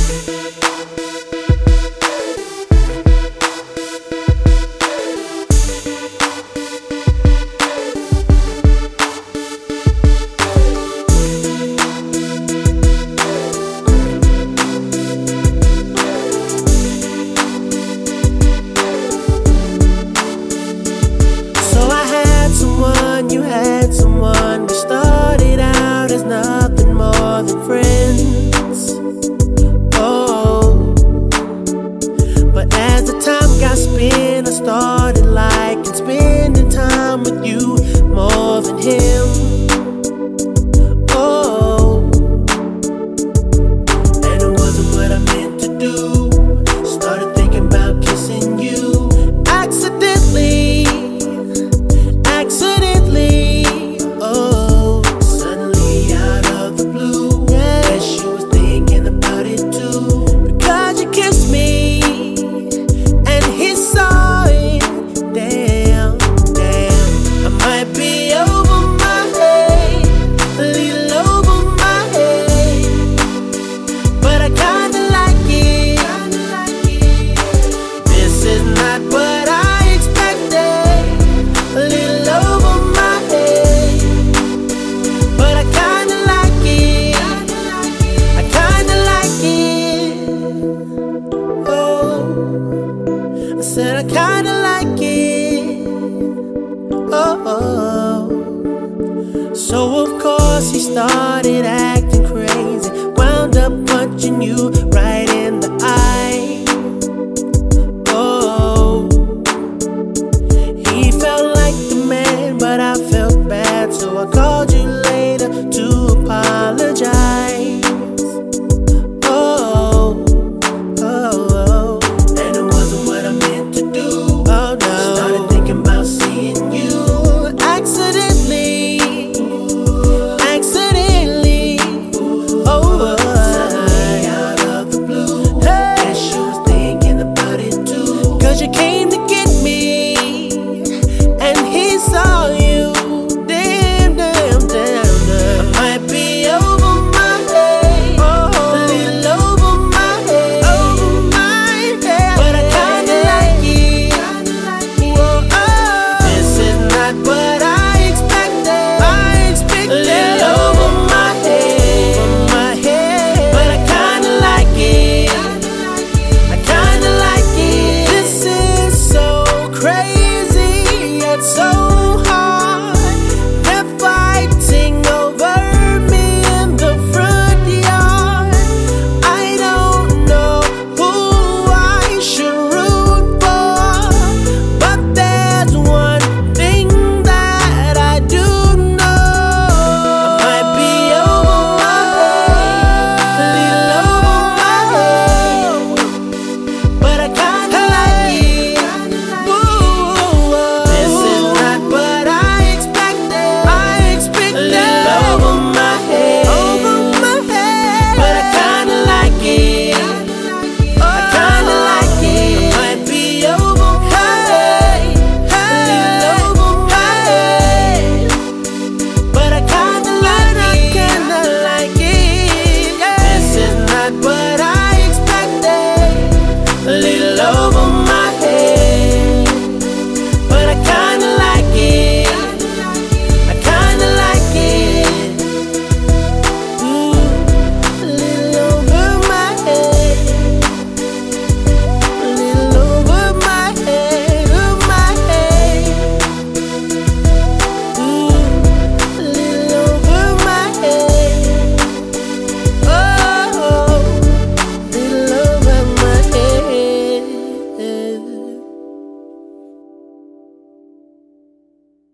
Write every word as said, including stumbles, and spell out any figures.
You had someone, we started out as nothing more than friends. Oh, but as the time got spent, I started liking spending time with you more than him. Oh, and it wasn't what I meant to do. Started thinking about kissing you accidentally. Accidentally, oh, suddenly out of the blue. Yeah. Guess you was thinking about it too. Because you kissed me, and he saw it. Damn, damn, I might be over my head, a little over my head, but I kinda like it. This is not what I expected. A little over my head, but I kinda like it. I kinda like it. Oh, I said I kinda like it. Oh, oh. So of course he started acting crazy, wound up punching you right in